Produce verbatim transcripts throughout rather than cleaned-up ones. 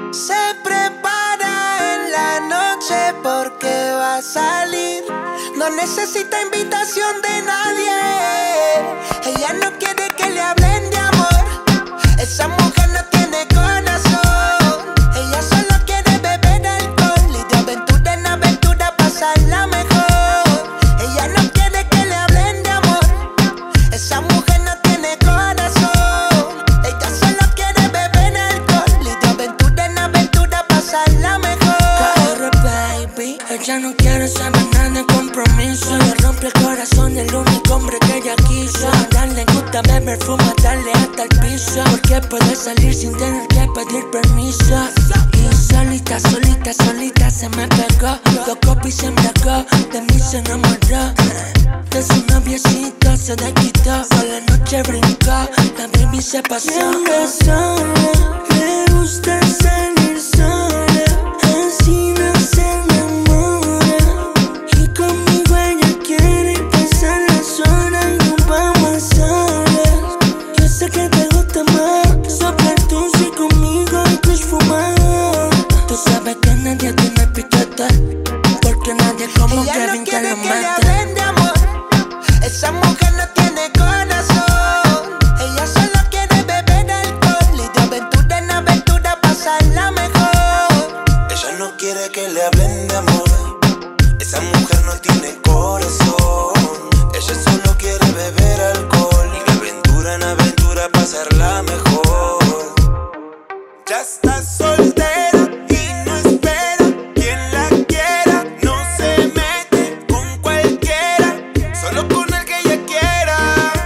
Se prepara en la noche porque va a salir. No necesita invitación de nadie. Ella no quiere que le hablen de amor. Esa mujer no tiene corazón. Ella solo quiere beber alcohol y de aventura en aventura pasarla mejor. Ella no quiere que le hablen de amor. Esa mujer no tiene corazón. Ella solo quiere beber alcohol y de aventura en aventura pasarla mejor. Corre, baby. Ella no quiere saber nada de compromiso. Le rompe el corazón el único hombre que ella quiso. A ella le gusta beber, fuma, darle hasta el piso. Porque puede salir sin tener que pedir permiso. Y solita, solita, solita se me pegó. Dos copas y se embriagó. De mí se enamoró. De su noviecito se desquitó. Por la noche brincó. La baby se pasó. Y anda sola, le gusta salir sola. Así no se enamora. Y conmigo ella quiere pasar las horas y nos vamos a solas. Yo sé que te gusta más soplar tú sí conmigo y kush fumar. Tú sabes que nadie tiene piquete, porque nadie como Ella Kevin no que quiere lo que le mata. hablen de amor. Esa mujer no tiene corazón. Ella solo quiere beber alcohol y de aventura en aventura pasarla mejor. Ella no quiere que le hablen de amor. Esa mujer no tiene corazón. Ella solo quiere beber alcohol y de aventura en aventura pasarla mejor. Ya está soltera y no espera quien la quiera. No se mete con cualquiera, solo con el que ella quiera.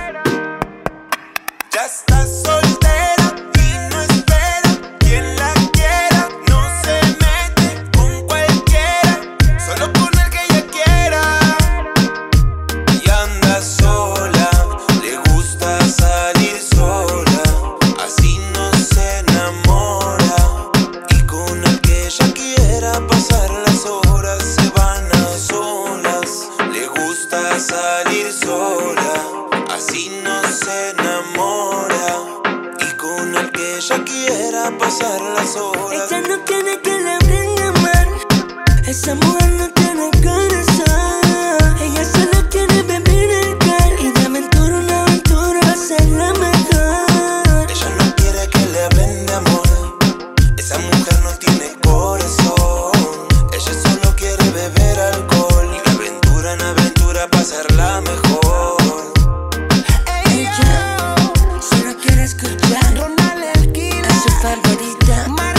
Ya está soltera y no espera quien la quiera. No se mete con cualquiera, solo con el que ella quiera. Y anda sola, le gusta salir sola. Así no se enamora. Y con el que ella quiera pasar las horas se van a solas. Le gusta salir sola. Así no se enamora. Y con el que ella quiera pasar las horas. Ella no quiere que le hablen de amar. Esa mujer no tiene corazón. Ella solo quiere beber alcohol y de aventura en aventura pasarla mejor. Ella no quiere que le hablen de amor. Esa mujer no tiene corazón. Ella solo quiere beber alcohol y de aventura en aventura pasarla mejor. Ella solo quiere escuchar Ronald el Killer, a su favorita.